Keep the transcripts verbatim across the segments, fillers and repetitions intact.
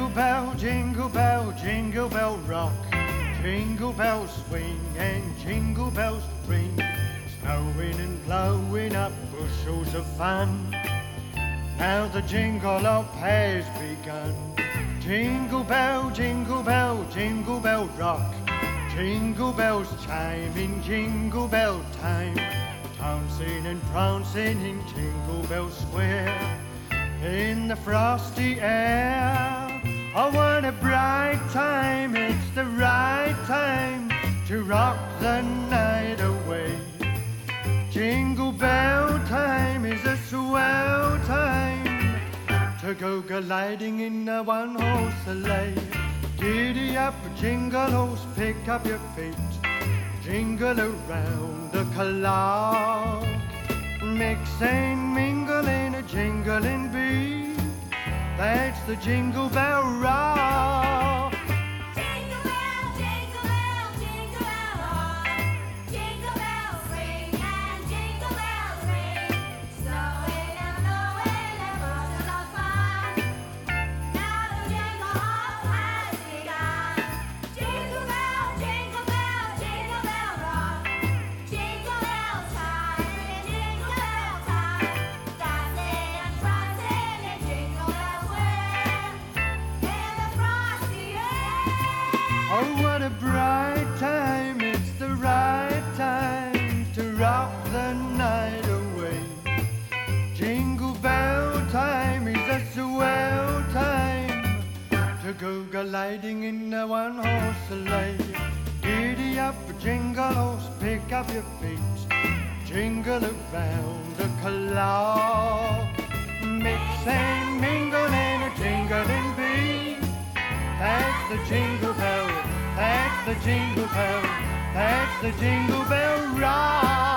Jingle bell, jingle bell, jingle bell rock. Jingle bells swing and jingle bells ring. Snowing and blowing up bushels of fun. Now the jingle up has begun. Jingle bell, jingle bell, jingle bell rock. Jingle bells chime in jingle bell time. Touncing and prancing in Jingle Bell Square. In the frosty air, oh what a bright time. It's the right time to rock the night away. Jingle bell time is a swell time to go gliding in a one-horse sleigh. Giddy up, jingle horse, pick up your feet. Jingle around the clock. Mix and mingle in a jingling beat. That's the Jingle Bell Rock. Jingle bell, jingle bell, jingle bell rock. Jingle bells ring and jingle bells ring. Snowing and blowing and bushels of fun. Now the jingle hop has begun. Jingle bell, jingle bell, jingle bell rock. Jingle bells chime in jingle bell time. Dancing and prancing in Jingle Bell Square. In the frosty air. Oh, what a bright time. It's the right time to rock the night away. Jingle bell time is a swell time to go gliding in a one-horse sleigh. Giddy up, jingle horse, pick up your feet. Jingle around the clock. Mix and mingle in a jingling beat. That's the Jingle Bell, that's the Jingle Bell, that's the Jingle Bell Rock.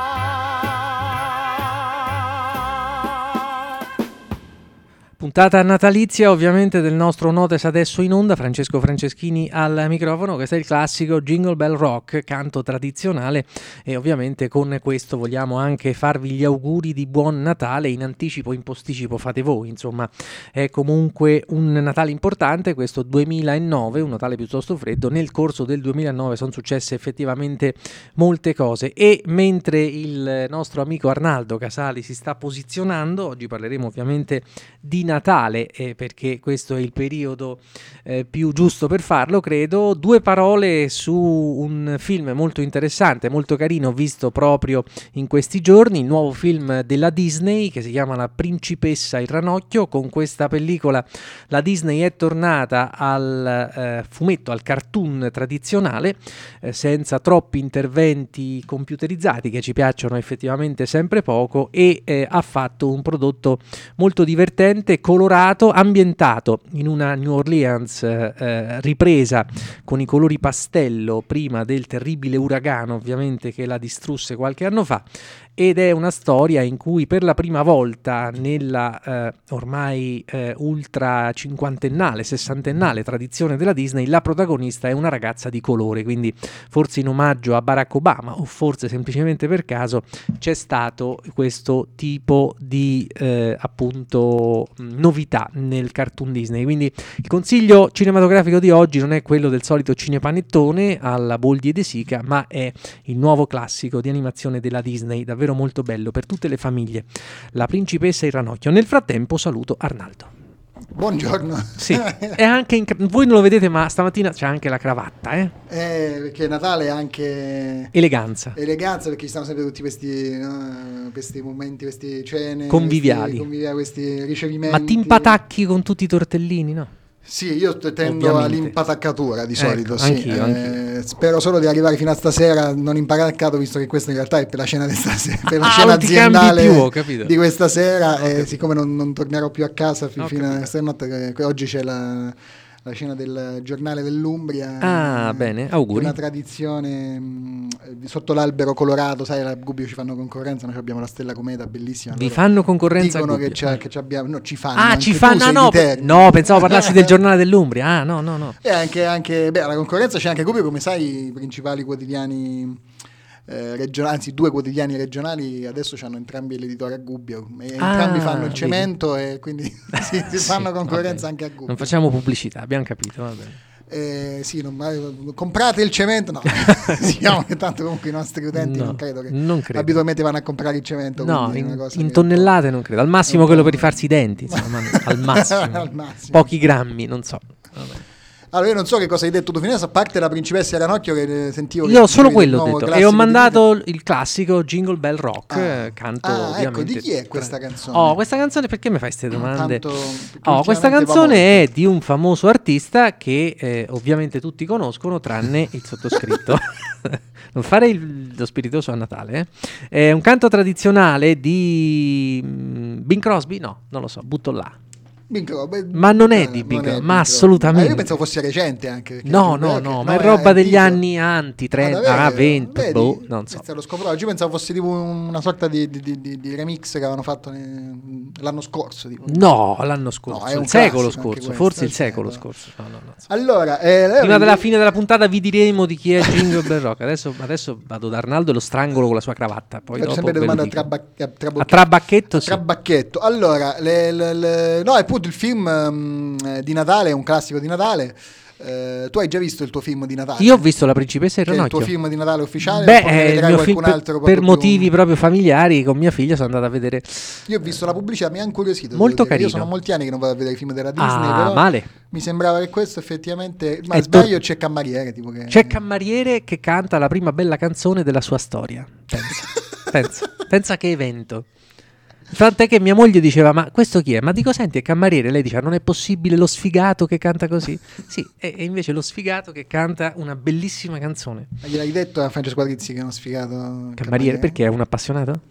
Puntata natalizia ovviamente del nostro Notes adesso in onda, Francesco Franceschini al microfono. Questo è il classico Jingle Bell Rock, canto tradizionale, e ovviamente con questo vogliamo anche farvi gli auguri di buon Natale, in anticipo, in posticipo fate voi, insomma è comunque un Natale importante questo duemilanove, un Natale piuttosto freddo. Nel corso del duemilanove sono successe effettivamente molte cose, e mentre il nostro amico Arnaldo Casali si sta posizionando, oggi parleremo ovviamente di Natale, eh, perché questo è il periodo eh, più giusto per farlo, credo. Due parole su un film molto interessante, molto carino, visto proprio in questi giorni, il nuovo film della Disney che si chiama La principessa il ranocchio. Con questa pellicola la Disney è tornata al eh, fumetto, al cartoon tradizionale, eh, senza troppi interventi computerizzati che ci piacciono effettivamente sempre poco, e eh, ha fatto un prodotto molto divertente, colorato, ambientato in una New Orleans eh, ripresa con i colori pastello prima del terribile uragano ovviamente che la distrusse qualche anno fa, ed è una storia in cui per la prima volta nella eh, ormai eh, ultra cinquantennale, sessantennale tradizione della Disney, la protagonista è una ragazza di colore, quindi forse in omaggio a Barack Obama o forse semplicemente per caso c'è stato questo tipo di eh, appunto novità nel cartoon Disney. Quindi il consiglio cinematografico di oggi non è quello del solito cinepanettone alla Boldi e De Sica, ma è il nuovo classico di animazione della Disney, davvero molto bello per tutte le famiglie, La principessa e il ranocchio. Nel frattempo saluto Arnaldo. Buongiorno. Sì, è anche in, voi non lo vedete, ma stamattina c'è anche la cravatta, eh? Eh, perché Natale è anche eleganza. Eleganza, perché ci stanno sempre tutti questi, no, questi momenti, queste cene conviviali, questi, conviviali, questi ricevimenti. Ma ti impatacchi con tutti i tortellini, no? Sì, io tendo Ovviamente. all'impataccatura di solito, ecco, sì. Anch'io, eh, anch'io. Spero solo di arrivare fino a stasera non impataccato, visto che questo in realtà è per la cena di stasera, per la ah, cena aziendale più, ho capito. di questa sera, e siccome non, non tornerò più a casa fi, fino capito. a stanotte, che oggi c'è la, la cena del giornale dell'Umbria. Ah, eh, bene, auguri. Una tradizione mh, sotto l'albero colorato, sai, la Gubbio ci fanno concorrenza, noi abbiamo la Stella Cometa bellissima. Vi fanno concorrenza? Dicono che, c'è, che abbiamo, no, ci fanno. Ah, ci fanno, ah, no, no, pensavo parlassi del giornale dell'Umbria. Ah, no, no, no. E anche, anche beh, la concorrenza c'è anche Gubbio, come sai, i principali quotidiani eh, regionali, anzi due quotidiani regionali adesso hanno entrambi l'editore a Gubbio e entrambi Ah, fanno il vedi. cemento e quindi si, si Sì, fanno va concorrenza bene. anche a Gubbio. Non facciamo pubblicità, abbiamo capito, va bene. Eh, sì, non, eh, comprate il cemento, no, diciamo che tanto comunque i nostri utenti No, non credo che non credo. abitualmente vanno a comprare il cemento. No, quindi è una in, cosa in che- tonnellate non credo, al massimo un po'- quello per rifarsi i denti, insomma, al massimo. Al massimo. Pochi grammi, non so. Vabbè. Allora io non so che cosa hai detto tu finora, a parte la principessa e Ranocchio che eh, sentivo che Io solo dicevi del quello ho nuovo detto e ho classico di mandato il classico Jingle Bell Rock, Ah. eh, canto Ah, ecco, ovviamente. di chi è questa canzone? Oh, questa canzone perché mi fai queste domande? Tanto- perché Oh, questa ultimamente va canzone è di un famoso artista che eh, ovviamente tutti conoscono tranne il sottoscritto. Non fare il- lo spiritoso a Natale. eh. È un canto tradizionale di mm, Bing Crosby? No, non lo so, butto là. Bing Crosby. Ma non è No, di non Bing è Crosby, Bing ma Crosby. assolutamente. Ah, io pensavo fosse recente anche. perché No, dico, no, eh, no, che- ma è roba è degli antico. anni anti, Ah, trenta, davvero? ah, venti, Vedi? boh, non so. Questo lo scopro oggi. Io pensavo fosse tipo una sorta di, di- di- di- di remix che avevano fatto ne- l'anno scorso. Tipo. No, l'anno scorso, No, è un il secolo classico anche scorso, questo, forse il certo. secolo scorso. No, no, no. Allora, eh, Prima della fine della puntata vi diremo di chi è Jingle Bell Rock. Adesso, adesso vado da Arnaldo e lo strangolo con la sua cravatta. Poi faccio dopo sempre le ve lo domande a, dico. trabacche- a A trabocchetto. trabacchetto, sì. Trabacchetto. Allora, le- le- le- no, è appunto il film mm, eh, di Natale, è un classico di Natale. Eh, tu hai già visto il tuo film di Natale? Io ho visto La principessa e il Che è il tuo Ranocchio. film di Natale ufficiale? Beh, oppure ne è il vedrai mio film qualcun per, altro per proprio più- motivi proprio familiari. Con mia figlia sono andata a vedere. Io ho visto la pubblicità, mi ha incuriosito. Molto devo dire. carino. Io sono molti anni che non vado a vedere i film della Disney, Ah, però male. mi sembrava che questo effettivamente... Ma È sbaglio, to- c'è Cameriere, tipo che... C'è Cameriere che canta la prima bella canzone della sua storia. Pensa, pensa, pensa che evento. Tant'è che mia moglie diceva: ma questo chi è? Ma dico, senti, è Cameriere. Lei diceva: non è possibile lo sfigato che canta così. Sì, e, e invece lo sfigato che canta una bellissima canzone. Ma gliel'hai detto a Francesco Quadrizzi che è uno sfigato? Cameriere, perché è un appassionato?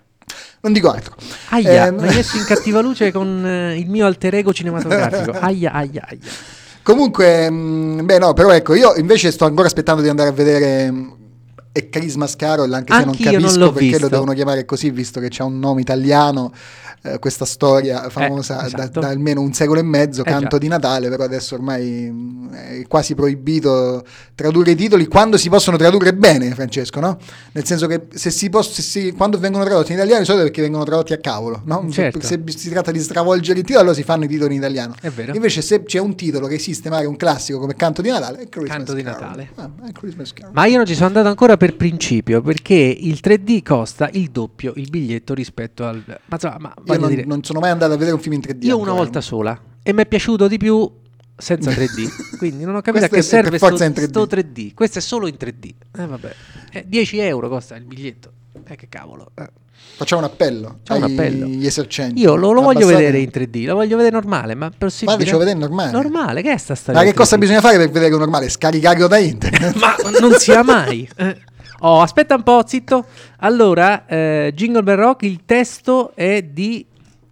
Non dico altro. Aia, Eh, mi hai messo in cattiva luce con eh, il mio alter ego cinematografico. Aia, aia, aia. Comunque, mh, beh no, però ecco, io invece sto ancora aspettando di andare a vedere mh, E Christmas Carol, anche se non Anch'io non capisco l'ho perché visto. lo devono chiamare così, visto che c'ha un nome italiano, eh, questa storia famosa da- esatto. da, almeno un secolo e mezzo, Eh, canto già. di Natale, però adesso ormai mh, è quasi proibito tradurre i titoli quando si possono tradurre bene, Francesco, no? Nel senso che se si pos- se si- quando vengono tradotti in italiano, di solito è perché vengono tradotti a cavolo, no? Certo. Se, se si tratta di stravolgere il titolo, allora si fanno i titoli in italiano. È vero. Invece se c'è un titolo che esiste, magari un classico come Canto di Natale, è Christmas Canto di Carol. Natale. Ah, è Christmas Carol. Ma io non ci sono andato ancora per principio, perché il tre D costa il doppio il biglietto rispetto al... Ma insomma, ma Io voglio non, dire, non sono mai andato a vedere un film in tre D. io una ancora. volta sola e mi è piaciuto di più senza tre D, quindi non ho capito a Questo che è per serve forza sto, in tre D. sto tre D. Questo è solo in tre D. Eh vabbè, Eh, dieci euro costa il biglietto. Eh che cavolo. Eh. Facciamo un appello Facciamo un agli appello. esercenti. Io lo, lo voglio Abbassate- vedere in tre D, lo voglio vedere normale, ma possibile? Fatecelo vedere normale. Normale, che è sta storia? Ma che del cosa tre D? bisogna fare per vedere normale? Scaricarlo da internet. Ma non sia mai. Eh. Oh, aspetta un po', zitto. Allora, eh, Jingle Bell Rock, il testo è di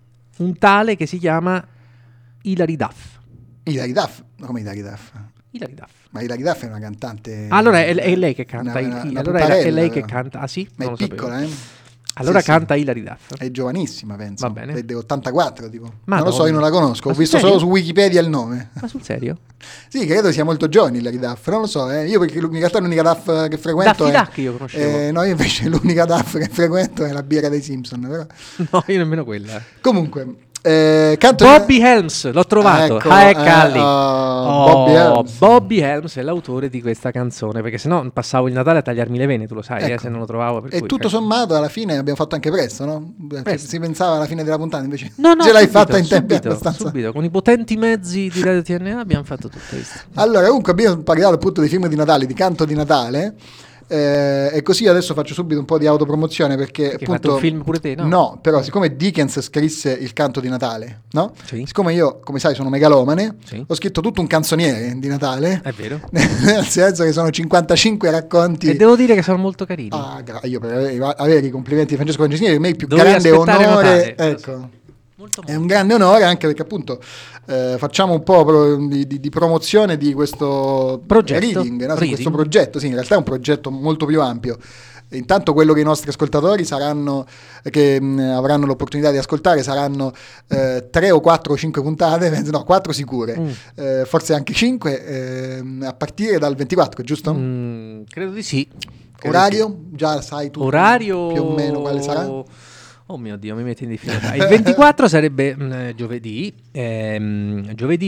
un tale che si chiama Hilary Duff. Hilary Duff? Ma come Hilary Duff? Hilary Duff. Ma Hilary Duff è una cantante... Allora è, è lei che canta. Una- il- una- una allora era- è puttarella, lei che però. canta. Ah sì? Ma Non è lo sapevo. piccola, eh? Allora Sì, sì. canta Hilary Duff. È giovanissima, penso. Va bene. È dell'ottantaquattro, tipo. Madonna. Non lo so, io non la conosco. Ho Ma sul visto serio? solo su Wikipedia il nome. Ma sul serio? Sì, credo sia molto giovane Hilary Duff. Non lo so, eh. Io perché in realtà l'unica Duff che frequento Daffy è... Duck io conoscevo. Eh, no, io invece l'unica Duff che frequento è la birra dei Simpson. Però. No, io nemmeno quella. Comunque, eh, canto... Bobby Helms, l'ho trovato. Ecco, Ah, eh, ecco lì. oh, Oh, Bobby Helms. Bobby Helms è l'autore di questa canzone, perché sennò passavo il Natale a tagliarmi le vene, tu lo sai, eh, Ecco. se non lo trovavo. Per E cui, tutto eh. sommato alla fine abbiamo fatto anche presto, no? Presto. Si pensava alla fine della puntata, invece No, no, ce l'hai subito, fatta in tempi subito, abbastanza. subito, con i potenti mezzi di Radio T N A abbiamo fatto tutto questo. Allora, comunque abbiamo parlato appunto di film di Natale, di canto di Natale. eh, e così adesso faccio subito un po' di autopromozione perché Che hai appunto fatto un film pure te, no? no, però siccome Dickens scrisse il canto di Natale, no? Sì. Siccome io, come sai, sono megalomane, Sì. ho scritto tutto un canzoniere di Natale, È vero. nel senso che sono cinquantacinque racconti. E devo dire che sono molto carini. Ah, gra- io per avere, avere i complimenti di Francesco Francesini, per me il più Dovevi grande aspettare onore, Natale, ecco. Molto, È molto. un grande onore anche perché appunto eh, facciamo un po' pro- di, di- di promozione di questo Progetto. reading, no? Sì, Reading. questo progetto, sì, in realtà è un progetto molto più ampio. Intanto quello che i nostri ascoltatori saranno, che mh, avranno l'opportunità di ascoltare saranno eh, tre o quattro o cinque puntate, no, quattro sicure, Mm. eh, forse anche cinque, ehm, a partire dal ventiquattro, giusto? Mm, credo di sì. Credo Orario? Già sai tu Orario più o meno quale sarà? Oh mio Dio, mi metti in difficoltà. Il ventiquattro sarebbe mh, giovedì, ehm, giovedì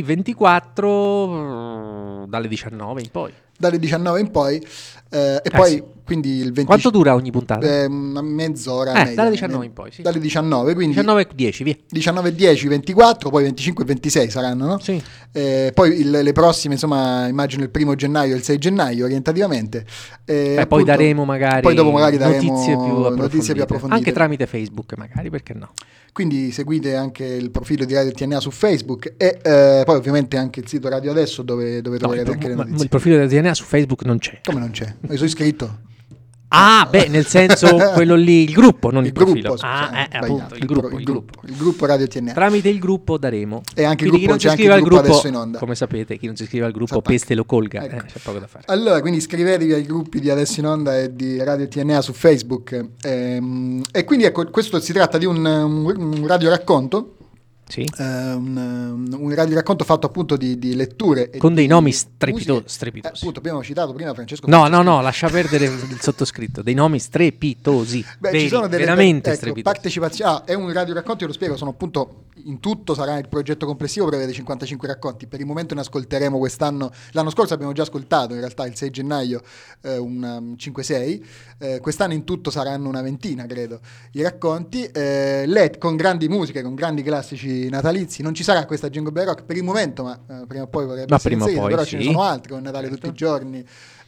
ventiquattro mh, dalle diciannove in poi. Dalle diciannove in poi eh, e Ah, poi sì. quindi il venti Quanto dura ogni puntata? eh, una mezz'ora Eh, media, dalle diciannove me- in poi, sì. dalle diciannove, quindi diciannove e dieci, via. diciannove e dieci, ventiquattro, poi venticinque e ventisei saranno, no? Sì. Eh, poi il- le prossime, insomma, immagino il primo gennaio e il sei gennaio orientativamente. Eh, Beh, poi appunto, daremo magari, poi dopo magari daremo notizie, più approfondite. notizie più approfondite. Anche tramite Facebook magari, perché no? Quindi seguite anche il profilo di Radio T N A su Facebook e eh, poi ovviamente anche il sito Radio Adesso dove, dove No, il, troverete anche le ma- notizie. il profilo della D N A su Facebook non c'è. Come non c'è? Io sono iscritto. Ah, beh, nel senso quello lì, il gruppo, non il, Il gruppo, profilo. scusa, ah, eh, sbagliato. appunto, il gruppo, pro- il gruppo. il gruppo Radio T N A. Tramite il gruppo daremo. E anche il Quindi gruppo- chi non si c'è anche iscrive il al gruppo gruppo, Adesso in Onda. come sapete, chi non si iscrive al gruppo S'attacca. peste lo colga, Ecco. eh, c'è poco da fare. Allora, quindi iscrivetevi ai gruppi di Adesso in Onda e di Radio T N A su Facebook. Ehm, e quindi ecco, questo si tratta di un, un, un radioracconto. Sì. eh, un, un radioracconto fatto appunto di, di letture e Con dei di nomi musiche. strepito- Eh, strepitosi. appunto, abbiamo citato prima Francesco No, no, Franceschi. no, lascia perdere il sottoscritto. Dei nomi strepitosi. Beh, veri, ci sono delle veramente ecco, strepitosi. partecipazioni. Ah, è un radioracconto, io lo spiego, sono appunto in tutto sarà il progetto complessivo, prevede cinquantacinque racconti. Per il momento ne ascolteremo quest'anno. L'anno scorso abbiamo già ascoltato, in realtà il sei gennaio eh, un um, cinque sei. Eh, quest'anno in tutto saranno una ventina, credo, i racconti. Eh, let con grandi musiche, con grandi classici natalizi. Non ci sarà questa Jingle Bell Rock per il momento, ma eh, prima o poi vorrebbe Ma essere prima o inserita, poi, però ce ne sì. sono altre, con Natale Certo. tutti i giorni.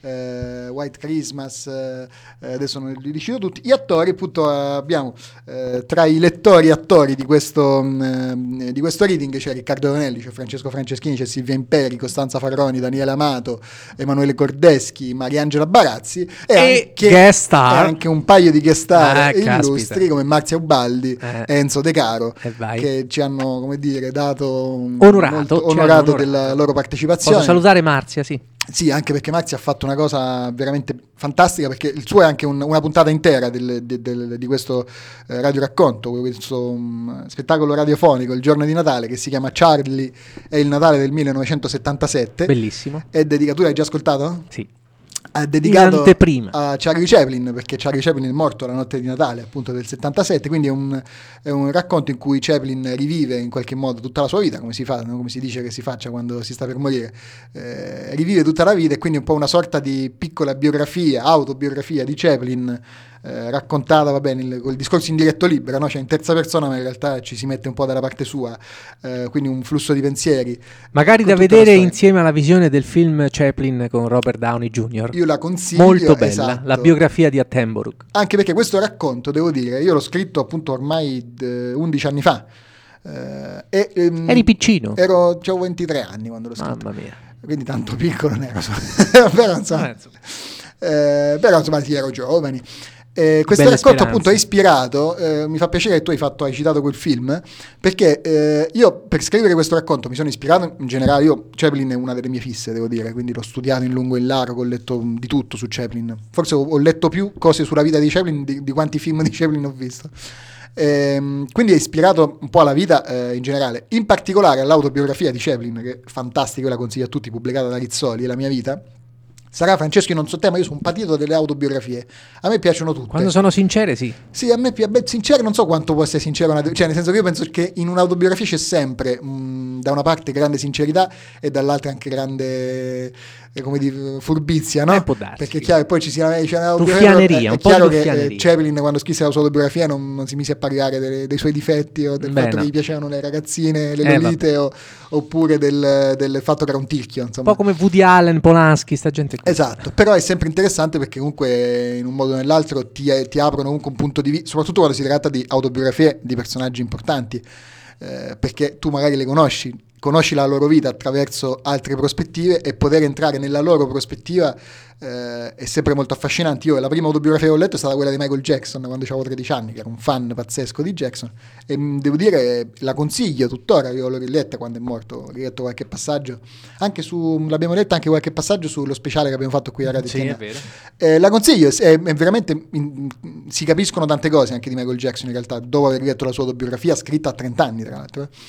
eh, White Christmas, eh, eh, adesso non li decido tutti. Gli attori, appunto, eh, abbiamo eh, tra i lettori e attori di questo, mh, di questo reading c'è Riccardo Ronelli, c'è Francesco Franceschini, c'è Silvia Imperi, Costanza Farroni, Daniele Amato, Emanuele Cordeschi, Mariangela Barazzi e, E anche, guest star. e anche un paio di guest star Ah, illustri caspita. come Marzia Ubaldi Eh. e Enzo De Caro, E vai. che ci hanno, come dire, dato un- Onorato, molto ci hanno onorato onorato. della loro partecipazione. Posso salutare Marzia, sì. Sì, anche perché Marzia ha fatto una cosa veramente fantastica, perché il suo è anche un- una puntata intera del- del- del- di questo eh, radioracconto, questo um, spettacolo radiofonico, il giorno di Natale, che si chiama Charlie e il Natale del millenovecentosettantasette. Bellissimo. È dedicato, tu l'hai già ascoltato? Sì. È dedicato In anteprima. a Charlie Chaplin, perché Charlie Chaplin è morto la notte di Natale appunto del settantasette, quindi è un, è un racconto in cui Chaplin rivive in qualche modo tutta la sua vita, come si fa, no? Come si dice che si faccia quando si sta per morire, eh, rivive tutta la vita e quindi un po' una sorta di piccola biografia, autobiografia di Chaplin, eh, raccontata, va bene, il- col discorso in diretto libero, no? Cioè in terza persona, ma in realtà ci si mette un po' dalla parte sua, eh, quindi un flusso di pensieri. Magari con da tutta la vedere storia. insieme alla visione del film Chaplin con Robert Downey junior Io la consiglio. Molto bella, esatto. la biografia di Attenborough. Anche perché questo racconto, devo dire, io l'ho scritto appunto ormai eh, undici anni fa. eh, e, ehm, Eri piccino. Ero, avevo ventitré anni quando l'ho scritto. Mamma mia. Quindi tanto piccolo non ero. però, insomma, Eh, insomma. eh, però insomma sì, ero giovani. Eh, questo Belle racconto speranze. appunto è ispirato, eh, mi fa piacere che tu hai, fatto, hai citato quel film, perché eh, io per scrivere questo racconto mi sono ispirato in generale, io Chaplin è una delle mie fisse, devo dire, quindi l'ho studiato in lungo e in largo, ho letto di tutto su Chaplin, forse ho, ho letto più cose sulla vita di Chaplin di, di quanti film di Chaplin ho visto. Ehm, quindi è ispirato un po' alla vita eh, in generale, in particolare all'autobiografia di Chaplin, che è fantastica, io la consiglio a tutti, pubblicata da Rizzoli, è La mia vita. Sarà, Francesco, io non so te, ma io sono un patito delle autobiografie. A me piacciono tutte. Quando sono sincere, sì. Sì, a me pi- beh, sincero, non so quanto può essere sincero, una- cioè nel senso che io penso che in un'autobiografia c'è sempre mh, da una parte grande sincerità e dall'altra anche grande eh, come dire, furbizia, no? Eh, può darsi. Perché è chiaro che poi ci sia c'è un'autobiografia, Ruffianeria, è, un è po' di chiaro che eh, ruffianeria. Chaplin quando scrisse la sua autobiografia non, non si mise a parlare delle- dei suoi difetti o del Beh, fatto no. che gli piacevano le ragazzine, le Eh, lolite o- oppure del, del fatto che era un tirchio, Un insomma. po' come Woody Allen, Polanski, sta gente qui. Esatto, però è sempre interessante perché comunque in un modo o nell'altro ti, ti aprono comunque un punto di vista, soprattutto quando si tratta di autobiografie di personaggi importanti, eh, perché tu magari le conosci, conosci la loro vita attraverso altre prospettive e poter entrare nella loro prospettiva eh, è sempre molto affascinante. Io la prima autobiografia che ho letto è stata quella di Michael Jackson quando avevo tredici anni, che ero un fan pazzesco di Jackson e mh, devo dire la consiglio tuttora, io l'ho riletta quando è morto, ho riletto qualche passaggio, anche su, l'abbiamo letta anche qualche passaggio sullo speciale che abbiamo fatto qui a Radio Sì, T N A. è vero. Eh, la consiglio, è, è veramente in- si capiscono tante cose anche di Michael Jackson in realtà, dopo aver letto la sua autobiografia scritta a trenta anni tra l'altro. eh.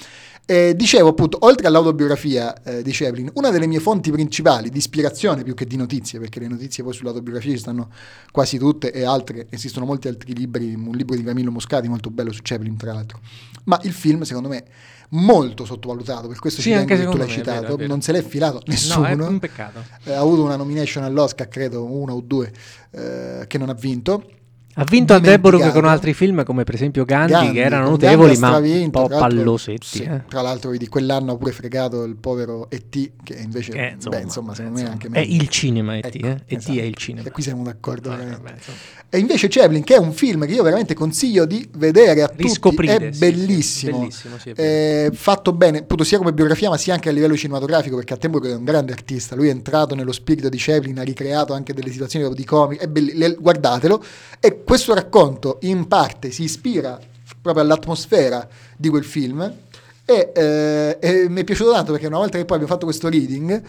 Eh, dicevo appunto, oltre all'autobiografia eh, di Chaplin, una delle mie fonti principali di ispirazione più che di notizie, perché le notizie poi sull'autobiografia ci stanno quasi tutte e altre, esistono molti altri libri, un libro di Camillo Moscati molto bello su Chaplin tra l'altro, ma il film secondo me molto sottovalutato, per questo Sì, ci anche tengo che tu secondo l'hai me, è vero, citato, è vero. non se l'è filato nessuno. No, è un peccato. Eh, ha avuto una nomination all'Oscar, credo una o due, eh, che non ha vinto. Ha vinto a Deborah Dimenticato. con altri film come per esempio Gandhi, Gandhi, che erano con notevoli Gandhi ha ma un stravinto, po' tra l'altro- pallosetti. sì, eh. tra l'altro di quell'anno ha pure fregato il povero E T, che invece Eh, insomma, beh, insomma, secondo eh, me è insomma, anche è meglio. il cinema E T, Ecco, eh? E T esatto. è il cinema. E qui siamo d'accordo Eh, veramente. vabbè, insomma. E invece Chaplin, che è un film che io veramente consiglio di vedere a tutti, Riscoprire, è sì, bellissimo, sì, bellissimo, sì, è vero. è fatto bene, appunto, sia come biografia ma sia anche a livello cinematografico, perché Attenborough è un grande artista, lui è entrato nello spirito di Chaplin, ha ricreato anche delle situazioni proprio di comica, è belli- le- guardatelo, e questo racconto in parte si ispira proprio all'atmosfera di quel film. E, eh, e mi è piaciuto tanto perché una volta che poi abbiamo fatto questo reading,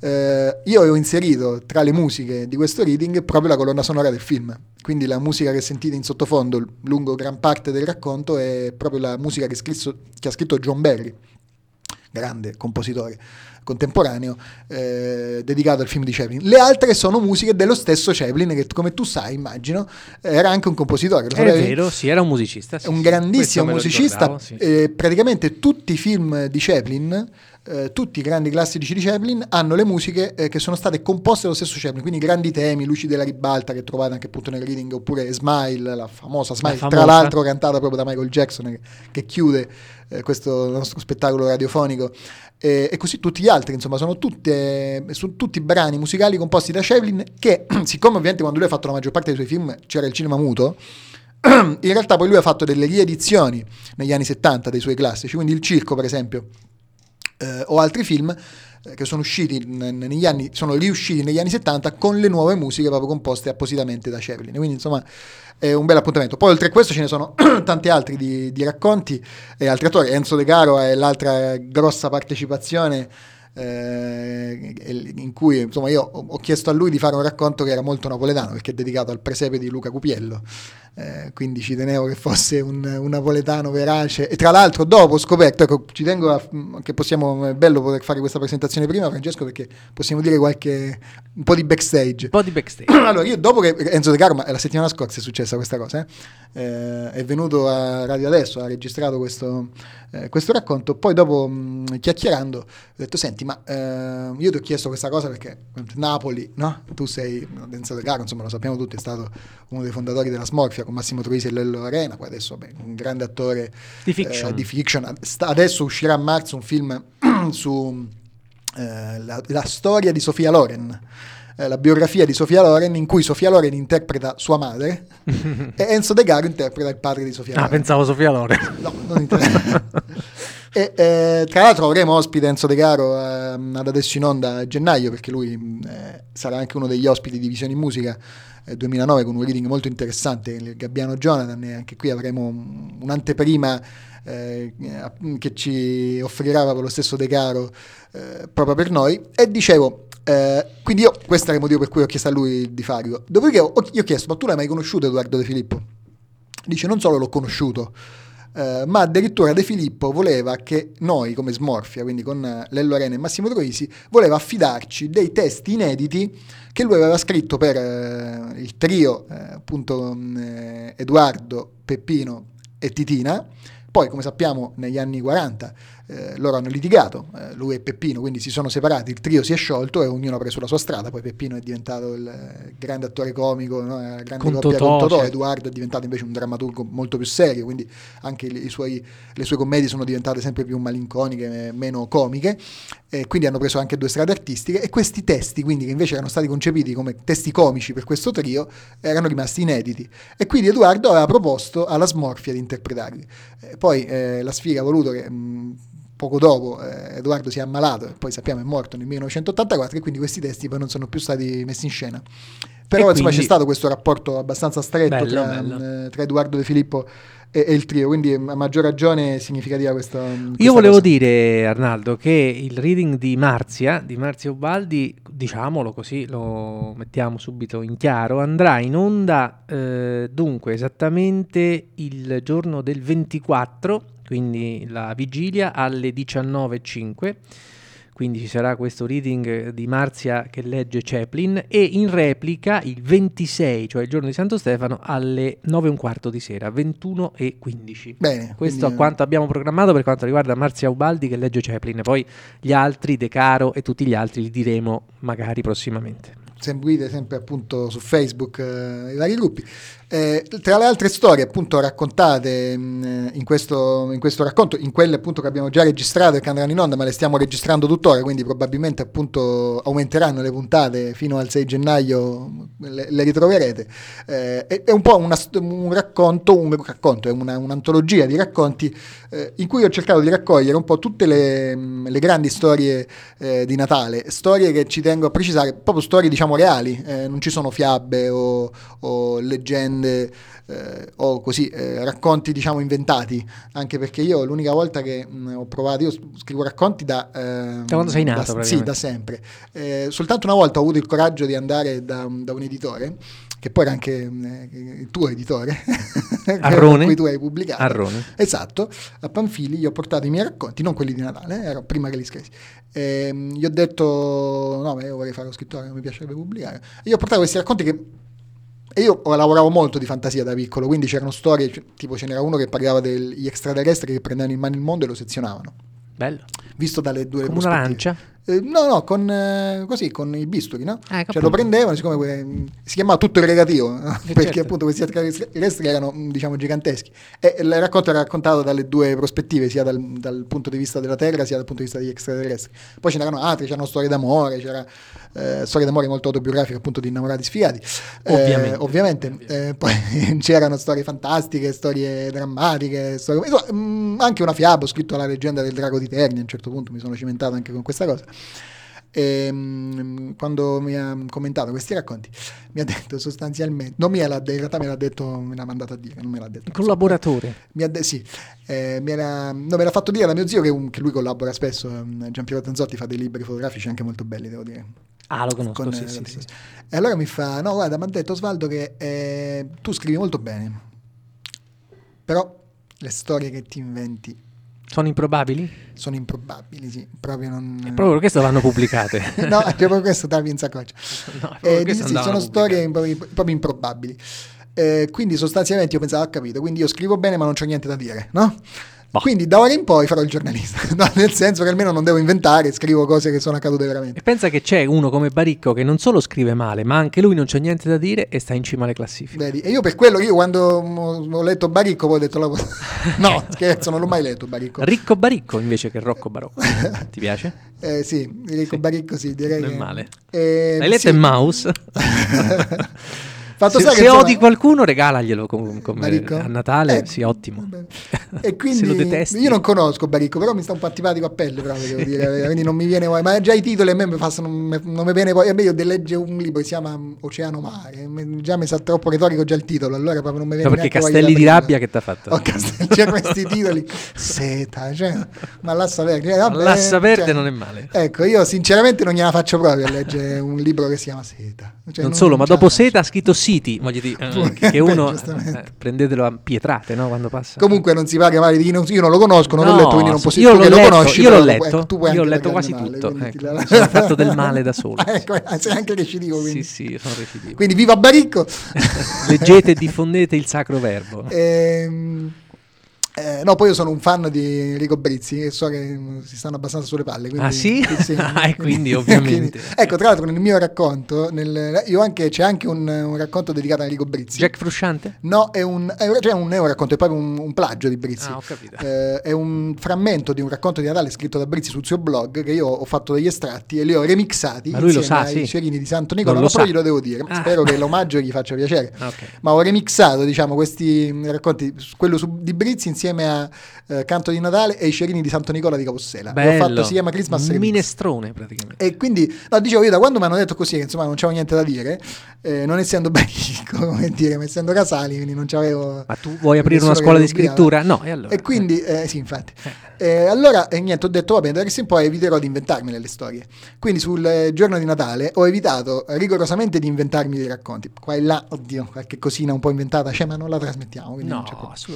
eh, io avevo inserito tra le musiche di questo reading proprio la colonna sonora del film, quindi la musica che sentite in sottofondo lungo gran parte del racconto è proprio la musica che, scritto, che ha scritto John Barry, grande compositore contemporaneo, eh, dedicato al film di Chaplin. Le altre sono musiche dello stesso Chaplin, che come tu sai, immagino, era anche un compositore. Lo È sapevi? vero, sì, era un musicista. Sì, È un sì. grandissimo Questo me lo musicista. ricordavo, sì. Eh, praticamente tutti i film di Chaplin, eh, tutti i grandi classici di Chaplin, hanno le musiche eh, che sono state composte dallo stesso Chaplin. Quindi grandi temi, Luci della ribalta, che trovate anche appunto nel reading, oppure Smile, la famosa Smile, La tra famosa. l'altro cantata proprio da Michael Jackson, che, che chiude eh, questo nostro spettacolo radiofonico. E, e così tutti gli altri, insomma, sono, tutte, sono tutti brani musicali composti da Chaplin, che siccome ovviamente quando lui ha fatto la maggior parte dei suoi film c'era il cinema muto, in realtà poi lui ha fatto delle riedizioni negli anni settanta dei suoi classici, quindi Il Circo per esempio, eh, o altri film eh, che sono usciti n- negli anni, sono riusciti negli anni settanta con le nuove musiche proprio composte appositamente da Chaplin, quindi insomma è un bel appuntamento. Poi oltre a questo ce ne sono tanti altri di, di racconti e altri attori. Enzo De Caro è l'altra grossa partecipazione, eh, in cui insomma io ho chiesto a lui di fare un racconto che era molto napoletano, perché è dedicato al presepe di Luca Cupiello, eh, quindi ci tenevo che fosse un, un napoletano verace. E tra l'altro dopo ho scoperto, ecco, ci tengo a, che possiamo, è bello poter fare questa presentazione prima, Francesco, perché possiamo dire qualche un po' di backstage. Un po' di backstage. Allora, io dopo che Enzo De Caro, ma la settimana scorsa è successa questa cosa, eh, eh, è venuto a Radio Adesso, ha registrato questo, eh, questo racconto, poi dopo mh, chiacchierando ho detto, senti, ma eh, io ti ho chiesto questa cosa perché Napoli, no? Tu sei Enzo De Caro, insomma lo sappiamo tutti, è stato uno dei fondatori della Smorfia con Massimo Troisi e Lello Arena, poi adesso vabbè, un grande attore Di fiction. eh, di fiction. Sta- adesso uscirà a marzo un film su eh, la, la storia di Sofia Loren, eh, la biografia di Sofia Loren, in cui Sofia Loren interpreta sua madre e Enzo De Caro interpreta il padre di Sofia Ah, Loren. pensavo Sofia Loren. No, non interessa. E, eh, tra l'altro avremo ospite Enzo De Caro eh, ad Adesso in Onda a gennaio, perché lui eh, sarà anche uno degli ospiti di Visioni in Musica eh, duemilanove, con un reading molto interessante, il Gabbiano Jonathan, e anche qui avremo un'anteprima eh, che ci offrirà proprio lo stesso De Caro eh, proprio per noi. E dicevo, eh, quindi io, questo era il motivo per cui ho chiesto a lui di farlo. Dopodiché ho, io ho chiesto, ma tu l'hai mai conosciuto Edoardo De Filippo? Dice, non solo l'ho conosciuto, Uh, ma addirittura De Filippo voleva che noi come Smorfia, quindi con uh, Lello Arena e Massimo Troisi, voleva affidarci dei testi inediti che lui aveva scritto per uh, il trio uh, appunto um, Edoardo, Peppino e Titina. Poi, come sappiamo, negli anni quaranta eh, loro hanno litigato, eh, lui e Peppino, quindi si sono separati, il trio si è sciolto e ognuno ha preso la sua strada. Poi Peppino è diventato il eh, grande attore comico, no? La grande Con coppia Totò, con Totò. certo. Edoardo è diventato invece un drammaturgo molto più serio, quindi anche i, i suoi, le sue commedie sono diventate sempre più malinconiche, meno comiche, e quindi hanno preso anche due strade artistiche. E questi testi, quindi, che invece erano stati concepiti come testi comici per questo trio, erano rimasti inediti, e quindi Edoardo aveva proposto alla Smorfia di interpretarli. Eh, poi eh, la sfiga ha voluto che mh, poco dopo eh, Edoardo si è ammalato e poi sappiamo è morto nel millenovecentottantaquattro, e quindi questi testi poi non sono più stati messi in scena. Però E insomma quindi- c'è stato questo rapporto abbastanza stretto Bello, tra, bello. eh, tra Edoardo De Filippo e, e il trio, quindi a maggior ragione significativa questa, questa Io volevo cosa. dire, Arnaldo, che il reading di Marzia, di Marzia Ubaldi, diciamolo così, lo mettiamo subito in chiaro, andrà in onda eh, dunque esattamente il giorno del ventiquattro, quindi la vigilia alle diciannove e cinque. Quindi ci sarà questo reading di Marzia che legge Chaplin, e in replica il ventisei, cioè il giorno di Santo Stefano, alle nove e un quarto di sera, ventuno e quindici. Bene, Questo quindi- a quanto abbiamo programmato per quanto riguarda Marzia Ubaldi che legge Chaplin. Poi gli altri, De Caro e tutti gli altri, li diremo magari prossimamente. Seguite sempre appunto su Facebook eh, i vari gruppi. Eh, tra le altre storie appunto raccontate mh, in, questo, in questo racconto, in quelle appunto che abbiamo già registrato e che andranno in onda, ma le stiamo registrando tuttora, quindi probabilmente appunto aumenteranno le puntate fino al sei gennaio, le, le ritroverete. Eh, è, è un po' una, un racconto, un racconto, è una, un'antologia di racconti eh, in cui ho cercato di raccogliere un po' tutte le, le grandi storie eh, di Natale, storie che ci tengo a precisare, proprio storie diciamo reali, eh, non ci sono fiabe o, o leggende eh, o così eh, racconti diciamo inventati, anche perché io l'unica volta che mh, ho provato, io scrivo racconti da, eh, Da quando sei nato, da, sì, praticamente. da sempre. Eh, soltanto una volta ho avuto il coraggio di andare da, da un editore, che poi era anche eh, il tuo editore, Arrone. cui tu hai pubblicato. Arrone. Esatto, a Panfili gli ho portato i miei racconti, non quelli di Natale, eh, era prima che li scrissi. E, gli ho detto, no, ma io vorrei fare lo scrittore, mi piacerebbe pubblicare. E gli ho portato questi racconti che... E io lavoravo molto di fantasia da piccolo, quindi c'erano storie, cioè, tipo ce n'era uno che parlava degli extraterrestri che prendevano in mano il mondo e lo sezionavano, Bello. visto dalle due Come prospettive. un'arancia? Eh, no, no, con, eh, così, con i bisturi, no? Ah, Cioè appunto. lo prendevano, siccome que- si chiamava tutto il relativo, no? Perché certo. appunto questi extraterrestri erano, mh, diciamo, giganteschi. E il racconto era raccontato dalle due prospettive, sia dal, dal punto di vista della Terra, sia dal punto di vista degli extraterrestri. Poi ce n'erano altri, c'erano storie d'amore, c'era eh, storie d'amore molto autobiografiche, appunto, di innamorati sfigati. Eh, Ovviamente. ovviamente. Eh, poi c'erano storie fantastiche, storie drammatiche, storie... insomma, mh, anche una fiaba, ho scritto La leggenda del drago di Terni, a un certo punto mi sono cimentato anche con questa cosa. E, mh, quando mi ha commentato questi racconti mi ha detto sostanzialmente, non me l'ha, in realtà me l'ha detto, me l'ha mandato a dire, non me l'ha detto. Il collaboratore. Mi ha de- sì, eh, mi era, no, me l'ha fatto dire da mio zio che, un- che lui collabora spesso, um, Giampiero Tanzotti fa dei libri fotografici anche molto belli, devo dire. Ah, lo conosco, Con, sì, eh, sì, la- sì. E allora mi fa, no guarda, mi ha detto Osvaldo che eh, tu scrivi molto bene, però le storie che ti inventi Sono improbabili? sono improbabili, sì, proprio non... E proprio per questo vanno pubblicate. no, è proprio questo darvi in saccoccia. No, proprio Eh, per dice, questo sì, andavano sono storie pubblicate. proprio, proprio improbabili. Eh, quindi sostanzialmente io pensavo, ho capito, quindi io scrivo bene ma non c'ho niente da dire, no? Boh. Quindi da ora in poi farò il giornalista, no? Nel senso che almeno non devo inventare, scrivo cose che sono accadute veramente. E pensa che c'è uno come Baricco che non solo scrive male, ma anche lui non c'ha niente da dire e sta in cima alle classifiche. Vedi? E io per quello, io quando ho ho letto Baricco poi ho detto, la... no scherzo, non l'ho mai letto Baricco. Ricco Baricco invece che Rocco Barocco. Ti piace? Eh, sì, Enrico Sì. Baricco sì, direi Non è che... male. Eh, L'hai letto sì. in mouse? Fatto Se, sta che, se insomma, odi qualcuno, regalaglielo com- come Baricco? a Natale, Eh, sì, ottimo. vabbè. E Se quindi lo detesti. io non conosco Baricco, però mi sta un po' antipatico a pelle, proprio, devo dire, quindi non mi viene poi, ma già i titoli a me mi fanno, non, mi- non mi viene poi, a me io leggo un libro che si chiama Oceano Mare, mi- già mi sa troppo retorico già il titolo, allora proprio non mi viene No, perché neanche voglia Castelli di aprirlo. Rabbia che t'ha fatto? Oh, Castelli, c'è questi titoli, seta, cioè, ma l'assa verde, cioè, vabbè, L'assa verde cioè, non è male. Ecco, io sinceramente non gliela faccio proprio a leggere un libro che si chiama Seta. Cioè, non solo, ma ce la dopo faccio. Seta ha scritto City, voglio dire, eh, Pure, che uno beh, giustamente. eh, prendetelo a pietrate, no, quando passa. Comunque non si paga male di chi non, io non lo conosco, non l'ho No, letto, quindi non posso io tu l'ho che lo letto, conosci, io l'ho però, letto, ecco, tu puoi io ho anche letto quasi pagarne male, tutto, quindi ti ecco, la- mi sono fatto del male da solo. Ah, ecco, sei anche recidivo, quindi. Sì, sì, io sono recidivo. Quindi viva Baricco. Leggete e diffondete il sacro verbo. Ehm, eh, no, poi io sono un fan di Enrico Brizzi e so che mm, si stanno abbastanza sulle palle. Quindi, Ah, sì? Ah, e quindi, ovviamente. ecco, tra l'altro nel mio racconto, nel, io anche, c'è anche un, un racconto dedicato a Enrico Brizzi. Jack Frusciante? No, è un, è, cioè un, è un racconto, è proprio un, un plagio di Brizzi. Ah, ho capito. Eh, è un frammento di un racconto di Natale scritto da Brizzi sul suo blog che io ho fatto degli estratti e li ho remixati Ma lui lo insieme sa, ai sì. Cerini di Santo Nicola. Non No, lo però sa. glielo devo dire. Ah. Spero che l'omaggio gli faccia piacere. Ok. Ma ho remixato, diciamo, questi racconti, quello su, di Brizzi insieme a eh, Canto di Natale e i Cerini di Santo Nicola di Capossela. E ho Bello. fatto, si chiama Christmas Un Remix. minestrone praticamente. E quindi, no, dicevo io da quando mi hanno detto così, che insomma non c'avevo niente da dire, eh, non essendo Baricco, come dire, ma essendo Casali, quindi non c'avevo... Ma tu vuoi aprire una nessuno scuola che di lo obbligava. scrittura? No, e allora? E quindi, eh, sì, infatti. Eh, allora, e niente, ho detto, va bene, da adesso in poi eviterò di inventarmele le storie. Quindi sul eh, giorno di Natale ho evitato rigorosamente di inventarmi dei racconti. Qua e là, oddio, qualche cosina un po' inventata, cioè, ma non la trasmettiamo. Quindi non No, c'è problema. assolutamente.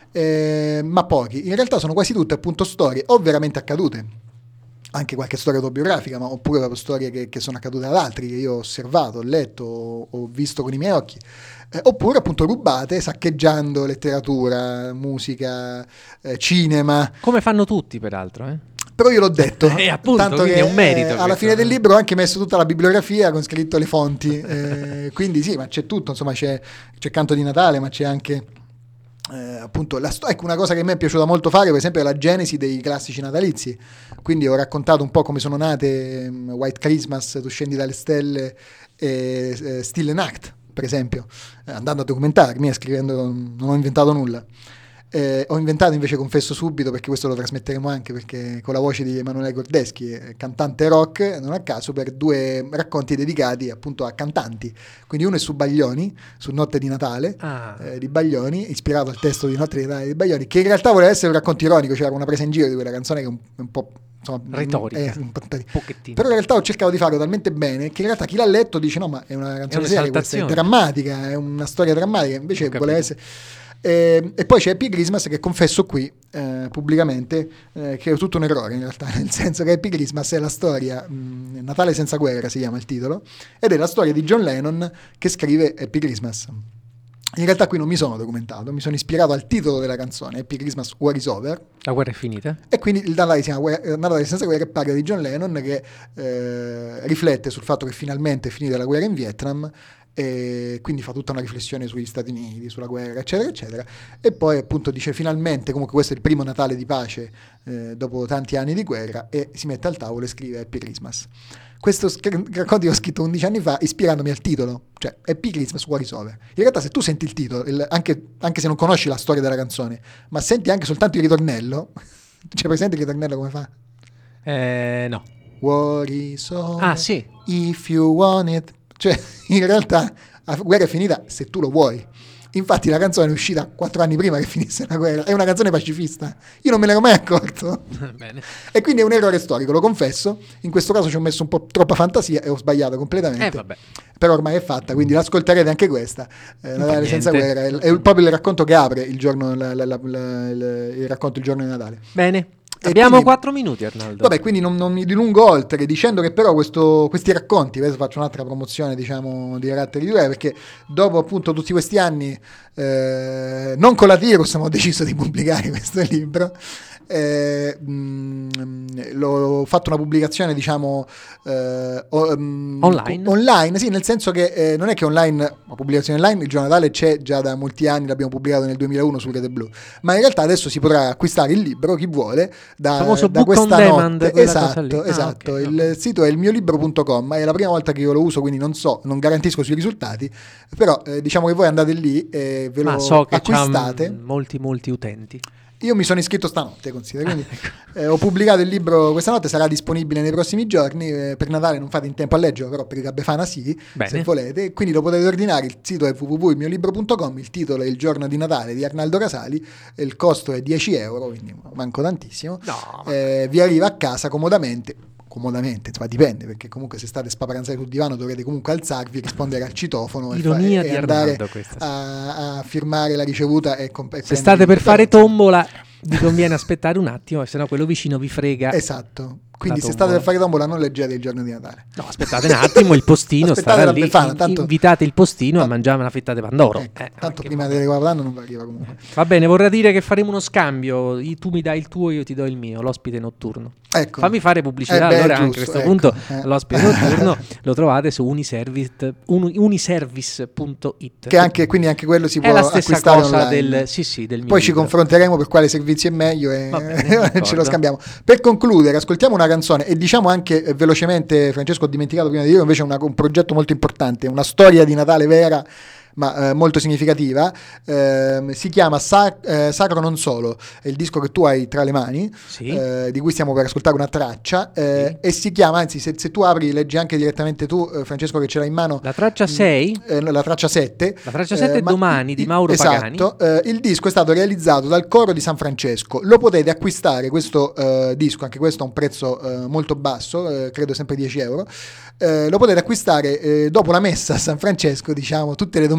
eh, ma pochi. In realtà sono quasi tutte appunto storie o veramente accadute, anche qualche storia autobiografica, ma oppure proprio storie che, che sono accadute ad altri, che io ho osservato, ho letto, ho, ho visto con i miei occhi, eh, oppure appunto rubate, saccheggiando letteratura, musica, eh, cinema. Come fanno tutti, peraltro, eh? Però io l'ho detto, Eh, appunto, tanto quindi che è un merito eh, alla questo, fine del eh. libro ho anche messo tutta la bibliografia con scritto le fonti, eh, quindi sì, ma c'è tutto, insomma c'è, c'è Canto di Natale, ma c'è anche eh, appunto la sto- ecco, una cosa che a me è piaciuta molto fare, per esempio, è la genesi dei classici natalizi. Quindi ho raccontato un po' come sono nate um, White Christmas, Tu scendi dalle stelle e eh, Stille Nacht, per esempio, eh, andando a documentarmi e scrivendo, non ho inventato nulla. Eh, ho inventato invece, confesso subito, perché questo lo trasmetteremo anche, perché con la voce di Emanuele Gordeschi, eh, cantante rock, non a caso, per due racconti dedicati appunto a cantanti. Quindi uno è su Baglioni, su Notte di Natale, Ah. eh, di Baglioni, ispirato al testo di Notte di Natale di Baglioni, che in realtà voleva essere un racconto ironico, c'era una presa in giro di quella canzone che è un, un po'... insomma, Retorica, è un po'... un pochettino. Però in realtà ho cercato di farlo talmente bene che in realtà chi l'ha letto dice no, ma è una canzone seria, questa è un'esaltazione. drammatica, è una storia drammatica, invece Ho capito. voleva essere... E, e poi c'è Happy Christmas, che confesso qui eh, pubblicamente eh, che è tutto un errore in realtà, nel senso che Happy Christmas è la storia, mh, Natale senza guerra si chiama il titolo, ed è la storia di John Lennon che scrive Happy Christmas. In realtà qui non mi sono documentato, mi sono ispirato al titolo della canzone, Happy Christmas War is Over, La guerra è finita? e quindi il Natale si chiama Guerra- Natale senza guerra, e parla di John Lennon che eh, riflette sul fatto che finalmente è finita la guerra in Vietnam, e quindi fa tutta una riflessione sugli Stati Uniti, sulla guerra, eccetera, eccetera. E poi appunto dice finalmente, comunque questo è il primo Natale di pace eh, dopo tanti anni di guerra, e si mette al tavolo e scrive Happy Christmas. Questo sc- racconto l'ho scritto undici anni fa ispirandomi al titolo, cioè Happy Christmas War is Over. In realtà se tu senti il titolo, il- anche, anche se non conosci la storia della canzone, ma senti anche soltanto il ritornello, cioè presente il ritornello come fa? Eh, no. War is over, Ah, sì. if you want it. Cioè, in realtà la guerra è finita se tu lo vuoi. Infatti la canzone è uscita quattro anni prima che finisse la guerra, è una canzone pacifista. Io non me ne ero mai accorto. Bene. E quindi è un errore storico, lo confesso. In questo caso ci ho messo un po' troppa fantasia e ho sbagliato completamente. Eh, vabbè. Però ormai è fatta, quindi l'ascolterete anche questa. Eh, Natale niente. senza guerra è, è proprio il racconto che apre il giorno, la- la- la- la- il, il racconto il giorno di Natale. Bene. E Abbiamo quindi- quattro minuti, Arnaldo. Vabbè, quindi non, non mi dilungo oltre, dicendo che però questo, questi racconti, adesso faccio un'altra promozione, diciamo, di Caratteri di Due, perché dopo appunto tutti questi anni, eh, non con la Tirus, ma ho deciso di pubblicare questo libro. Eh, mh, l'ho fatto una pubblicazione, diciamo, eh, o- mh, Online? online, sì, nel senso che eh, non è che online, la pubblicazione online, il giorno Natale c'è già da molti anni, l'abbiamo pubblicato nel duemilauno su Rete Blu, ma in realtà adesso si potrà acquistare il libro, chi vuole, da, Famoso da book on questa demand, notte. quella cosa lì. Esatto, Ah, esatto. ok, Il ok. sito è il mio libro punto com, è la prima volta che io lo uso, quindi non so, non garantisco sui risultati, però eh, diciamo che voi andate lì e ve lo Ma so che c'ha acquistate. mm, molti, molti utenti. Io mi sono iscritto stanotte, considera, quindi eh, ho pubblicato il libro questa notte, sarà disponibile nei prossimi giorni. Eh, per Natale non fate in tempo a leggerlo, però per il Gabbefana sì, Bene. se volete. Quindi lo potete ordinare, il sito è w w w punto il mio libro punto com, il titolo è Il giorno di Natale di Arnaldo Casali, e il costo è dieci euro, quindi manco tantissimo. No, Eh, vi arriva a casa comodamente. Comodamente, insomma, dipende, perché comunque se state spaparanzati sul divano dovrete comunque alzarvi, rispondere al citofono e, fa- Ironia e di andare Arnaldo questa. a, a firmare la ricevuta e, comp- e Se prendere state il per libro. fare tombola, vi conviene aspettare un attimo, se no quello vicino vi frega. Esatto. Quindi La se state tombola. per fare tombola non leggete il giorno di Natale. No, aspettate un attimo, il postino Aspettate starà la lì. Befana, in- tanto- Invitate il postino a tanto- mangiare una fetta di pandoro. Ecco, Eh, tanto che prima va- del Capodanno non vi arriva comunque. Va bene, vorrà dire che faremo uno scambio. I- Tu mi dai il tuo, io ti do il mio, l'ospite notturno. Ecco. Fammi fare pubblicità, Eh beh, allora giusto, anche a questo ecco, punto eh. l'ospite notturno lo trovate su uniservice, un- uniservice punto it. Che anche, quindi anche quello si è può la stessa acquistare cosa online. del, sì, sì, del mio Poi ci libro. confronteremo per quale servizio è meglio e Va bene, ce d'accordo. lo scambiamo. Per concludere, ascoltiamo una canzone e diciamo anche eh, velocemente, Francesco, ho dimenticato prima di dire, invece una- un progetto molto importante, una storia di Natale vera, ma eh, molto significativa. Ehm, si chiama Sa- eh, Sacro Non Solo, è il disco che tu hai tra le mani, Sì. eh, di cui stiamo per ascoltare una traccia, eh, e si chiama, anzi se, se tu apri, leggi anche direttamente tu, eh, Francesco, che ce l'hai in mano, La traccia sei? eh, no, la traccia sette. La traccia sette è ma- Domani di il- Mauro esatto, Pagani. eh, il disco è stato realizzato dal coro di San Francesco. Lo potete acquistare questo eh, disco, anche questo a un prezzo eh, molto basso, eh, credo sempre dieci euro. Eh, lo potete acquistare eh, dopo la messa a San Francesco, diciamo, tutte le domeniche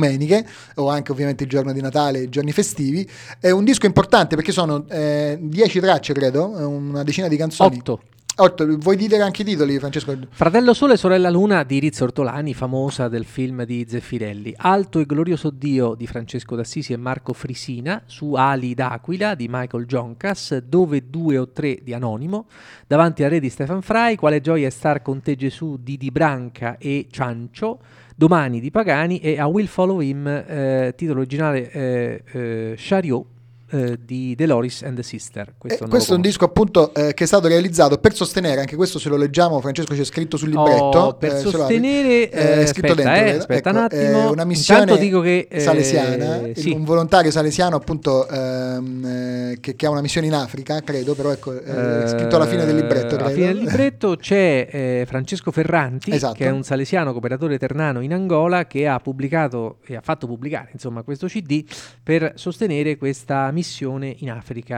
domeniche, o anche ovviamente il giorno di Natale, i giorni festivi. È un disco importante perché sono eh, dieci tracce, credo, una decina di canzoni. Otto. Otto. Vuoi dire anche i titoli, Francesco? Fratello Sole e Sorella Luna di Rizzo Ortolani, famosa del film di Zeffirelli. Alto e glorioso Dio di Francesco d'Assisi e Marco Frisina. Su Ali d'Aquila di Michael Joncas. Dove due o tre di Anonimo. Davanti al re di Stefan Fry. Quale gioia è star con te Gesù di Di Branca e Ciancio. Domani di Pagani. E A Will Follow Him, eh, titolo originale eh, eh, Chariot, eh, di Deloris and the Sister. Questo, Eh, questo è un disco appunto eh, che è stato realizzato per sostenere, anche questo se lo leggiamo, Francesco, c'è scritto sul libretto. Oh, per eh, ce l'ha- sostenere, eh, eh, è scritto aspetta, dentro, eh, vedo. aspetta Ecco, un attimo. è una missione Intanto dico che, eh, salesiana, sì. un volontario salesiano appunto ehm, eh, che, che ha una missione in Africa, credo, però ecco, è Eh, scritto alla fine del libretto. alla credo. fine del libretto c'è eh, Francesco Ferranti, Esatto. che è un salesiano cooperatore ternano in Angola, che ha pubblicato e ha fatto pubblicare insomma questo C D per sostenere questa missione in Africa.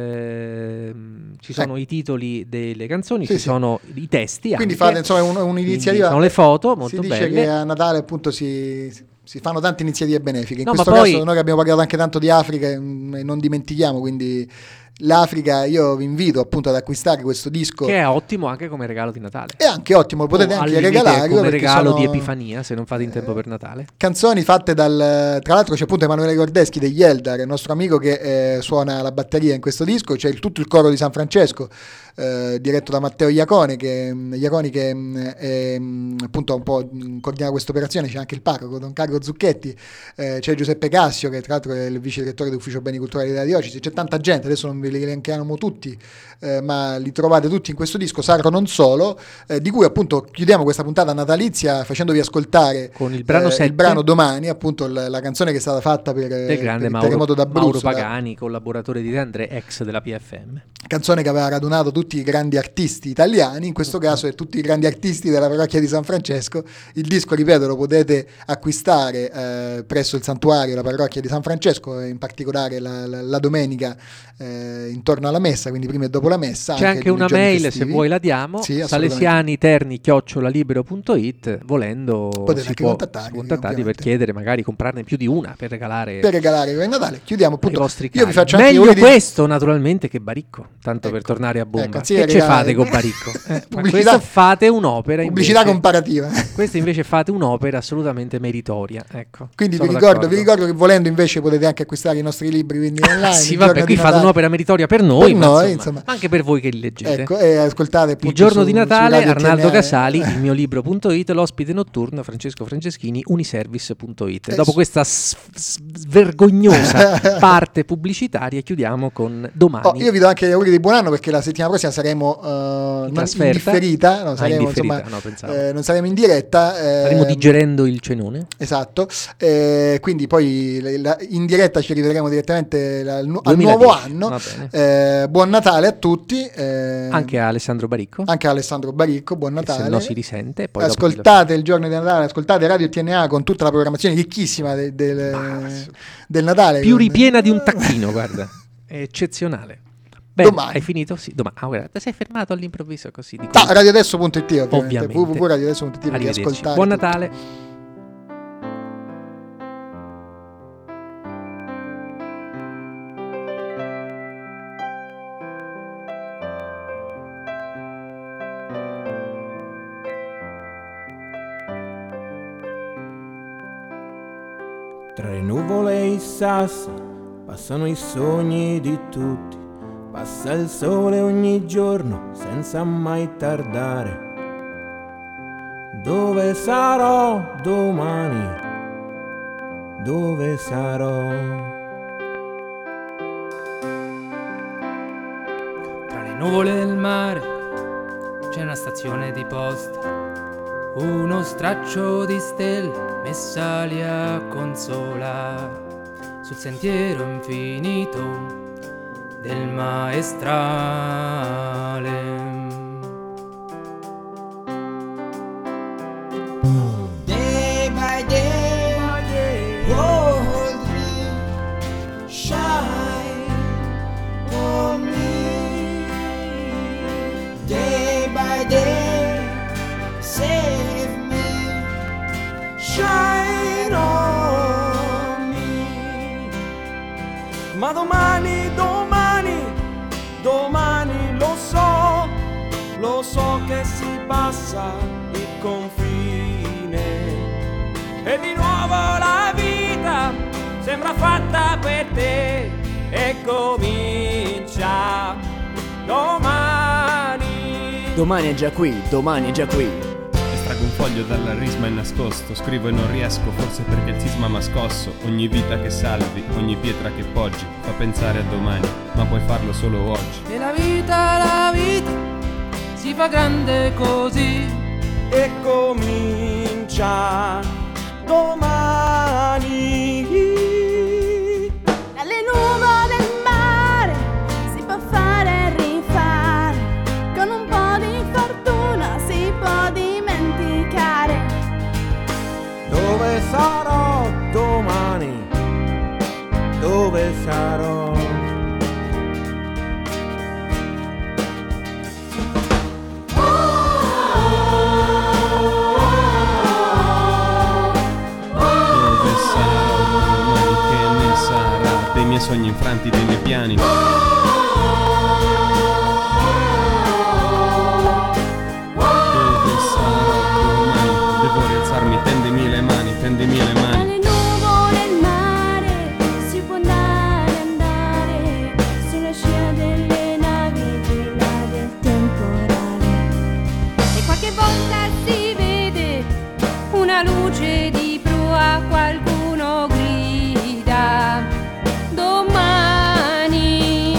Ehm, ci sono i titoli delle canzoni, Sì, ci sì. sono i testi, Quindi anche. fate insomma un- Quindi un'iniziativa. sono le foto molto si dice belle. che a Natale appunto si, si fanno tante iniziative benefiche. In No, ma questo poi- caso noi che abbiamo parlato anche tanto di Africa mm, e non dimentichiamo, quindi l'Africa, io vi invito appunto ad acquistare questo disco. Che è ottimo anche come regalo di Natale. È anche ottimo, lo potete O anche al limite regalarlo come perché regalo sono di Epifania, se non fate in tempo per Natale. canzoni fatte dal, tra l'altro c'è appunto Emanuele Gordeschi degli Eldar, il nostro amico che eh, suona la batteria in questo disco, c'è il, tutto il coro di San Francesco eh, diretto da Matteo Iacone che, Iaconi che mh, è, mh, appunto un po' mh, coordina questa operazione, c'è anche il parroco Don Carlo Zucchetti, eh, c'è Giuseppe Cassio che tra l'altro è il vice direttore dell'ufficio beni culturali della diocesi, c'è tanta gente, adesso non ve li elenchiamo tutti, eh, ma li trovate tutti in questo disco, Sacro non solo, eh, di cui appunto chiudiamo questa puntata natalizia facendovi ascoltare Con il brano eh, sette. il brano Domani, appunto la, la canzone che è stata fatta per, Del per grande il Mauro, terremoto d'Abruzzo, Mauro da- Pagani, collaboratore di De André, ex della P F M. canzone che aveva radunato tutti i grandi artisti italiani, in questo caso è tutti i grandi artisti della parrocchia di San Francesco. Il disco, ripeto, lo potete acquistare eh, presso il santuario, la parrocchia di San Francesco, in particolare la, la, la domenica eh, intorno alla messa, quindi prima e dopo la messa. C'è anche nei una giorni mail, festivi. se vuoi la diamo, Sì, assolutamente. salesianiterni chiocciola libero punto it, volendo Potete si anche può contattarli, si contattarli per ovviamente. chiedere, magari comprarne più di una per regalare Per regalare per Natale, chiudiamo ai appunto. vostri Io cari. vi faccio anche Meglio auguri di- questo naturalmente che Baricco, tanto per Ecco, tornare a bomba. ecco, anzi, che ci regalare- fate con Baricco? Eh, ma Pubblicità- questo fate un'opera pubblicità invece, comparativa. questa invece fate un'opera assolutamente meritoria, ecco. Quindi vi Sono ricordo, d'accordo. vi ricordo che volendo invece potete anche acquistare i nostri libri quindi online. Ah, sì, il vabbè, giorno qui di fate Natale. un'opera meritoria per noi, Per ma noi, insomma, insomma. anche per voi che li leggete. Ecco, e ascoltate appunto Il giorno su- di su Natale, Radio Arnaldo T N A. Casali, il mio libro punto it, l'ospite notturno, Francesco Franceschini, uniservice punto it. Eh, Dopo s- questa s- s- vergognosa parte pubblicitaria, chiudiamo con Domani. Oh, io vi do anche gli auguri di buon anno perché la settimana prossima saremo eh, non- in trasferta? differita, no, Ah, saremo, in differita, insomma, no, pensavo. eh, non saremo in diretta. eh, Staremo digerendo il cenone. Esatto, eh, quindi poi la- la- in diretta ci rivedremo direttamente la- al, nu- al duemiladieci, nuovo anno. va bene. Eh, buon Natale a tutti, eh, Anche a Alessandro Baricco, anche a Alessandro Baricco, buon che Natale. se no si risente. E poi dopo Ascoltate il giorno di Natale, ascoltate Radio T N A con tutta la programmazione ricchissima de- del, del Natale. più con- ripiena di un tacchino, guarda, è eccezionale. Bene, Domani. hai finito? Sì, domani. Ah, guarda, ti sei fermato all'improvviso così di Ah, colpo. radioadesso punto it ovviamente, Ovviamente. w w w punto radioadesso punto it per Arrivederci. ascoltare. Buon tutto. Natale. Tra le nuvole e i sassi passano i sogni di tutti, passa il sole ogni giorno senza mai tardare. Dove sarò domani? Dove sarò? Tra le nuvole del mare c'è una stazione di posta, uno straccio di stelle messa lì a consola sul sentiero infinito del maestrale. Day by day, hold me, shine on me. Day by day, save me, shine on Ma domani, domani, domani lo so, lo so che si passa il confine e di nuovo la vita sembra fatta per te e comincia domani. Domani è già qui, domani è già qui. Estraggo un foglio dalla risma e nascosto, scrivo e non riesco, forse perché il sisma m'ha scosso. Ogni vita che salvi, ogni pietra che poggi, fa pensare a domani, ma puoi farlo solo oggi. E la vita, la vita si fa grande così e comincia domani. Dalle nuvole del mare si può fare e rifare, con un po' di fortuna si può dimenticare. Dove sarò domani? Dove sarò? Dei miei sogni infranti, dei miei piani. Dove sarò domani? Devo rialzarmi, tendimi le mani, tendimi le mani. Dalle nuvole del mare si può andare, andare sulla scia delle navi di là del temporale. E qualche volta si vede una luce di prua, qualcuno grida domani.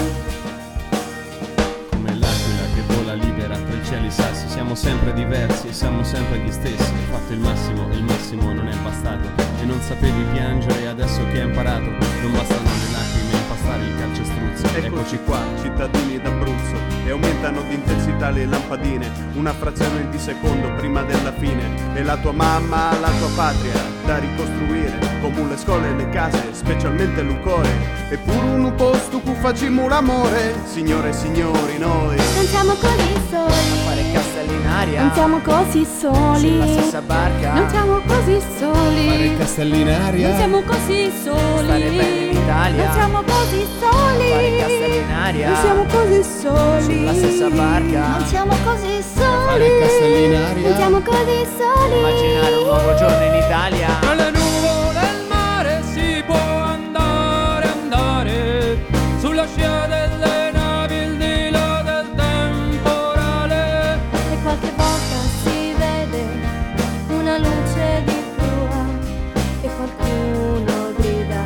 Come l'aquila che vola libera tra i cieli sassi, siamo sempre diversi e siamo sempre gli stessi. Hai fatto il massimo e il massimo non è bastato, e non sapevi piangere, adesso che hai imparato non bastano le lacrime a impastare il calcestruzzo. Eccoci qua, cittadini d'Abruzzo, e aumentano di intensità le lampadine, una frazione di secondo prima della fine. E la tua mamma, la tua patria, da ricostruire, come le scuole e le case, specialmente l'ucore. Eppure un posto cu facciamo l'amore, signore e signori, noi Non siamo così soli, Fare castelli in aria, non siamo così soli, sulla stessa barca, non siamo così soli, castelli in aria, non siamo così soli, stare bene in Italia, non siamo così soli, fare castelli in aria, non siamo così soli, sulla stessa barca, non siamo così soli, fare castelli in aria, non siamo così soli, immaginare un nuovo giorno in Italia. Dalle nuvole del mare si può andare, andare sulla scia delle navi il di là del temporale. e qualche volta si vede una luce di prua e qualcuno grida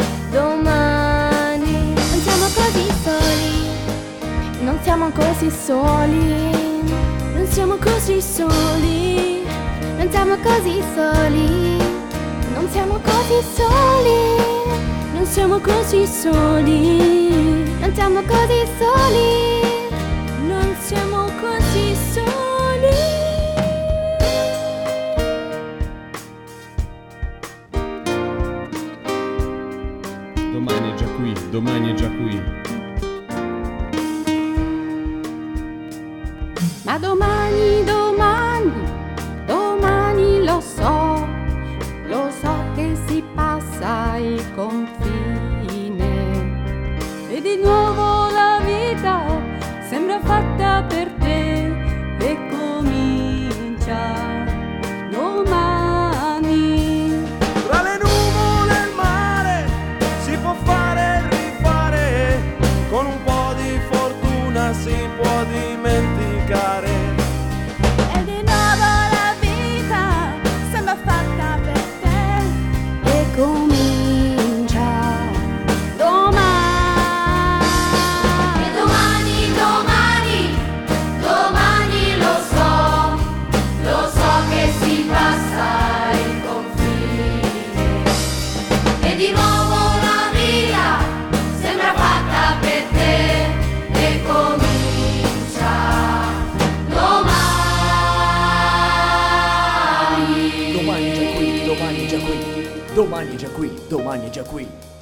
domani. Non siamo così soli, non siamo così soli, non siamo così soli, non siamo così soli, non siamo così soli, non siamo così soli, non siamo così soli, non siamo così soli. Domani è già qui, domani è già qui. Ma domani, domani, domani lo so, lo so che si passa il confine e di nuovo la vita sembra fatta per te e comincia domani. tra le nuvole e il mare si può fare e rifare, con un po' di fortuna si può dimenticare. E di nuovo la vita sembra fatta per te e comincia domani. E domani, domani, domani lo so, lo so che si passa il confine e di nuovo la vita sembra fatta per te e comincia domani. Domani è già qui, domani è già qui, domani è già qui, domani è già qui.